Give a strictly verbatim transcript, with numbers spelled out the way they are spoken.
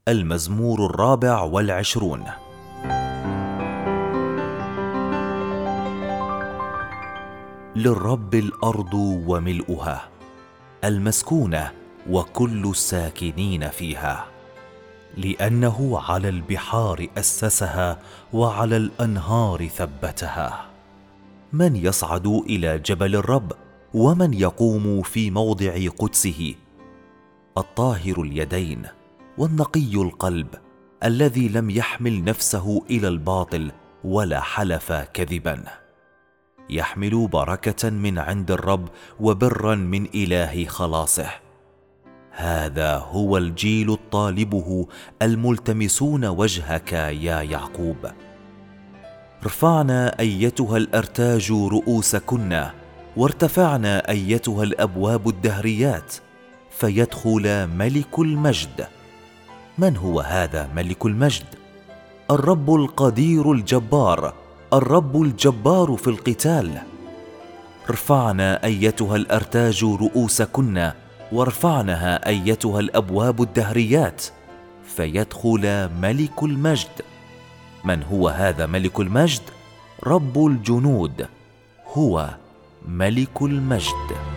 المزمور الرابع والعشرون. للرب الأرض وملؤها، المسكونة وكل الساكنين فيها، لأنه على البحار أسسها وعلى الأنهار ثبتها. من يصعد إلى جبل الرب، ومن يقوم في موضع قدسه؟ الطاهر اليدين والنقي القلب، الذي لم يحمل نفسه إلى الباطل ولا حلف كذبا، يحمل بركة من عند الرب وبرا من إله خلاصه. هذا هو الجيل الطالبه، الملتمسون وجهك يا يعقوب. ارفعنا أيتها الأرتاج رؤوسكن، وارتفعنا أيتها الأبواب الدهريات، فيدخل ملك المجد. من هو هذا ملك المجد؟ الرب القدير الجبار، الرب الجبار في القتال. ارفعنا أيتها الأرتاج رؤوسكن، وارفعنها أيتها الأبواب الدهريات، فيدخل ملك المجد. من هو هذا ملك المجد؟ رب الجنود، هو ملك المجد.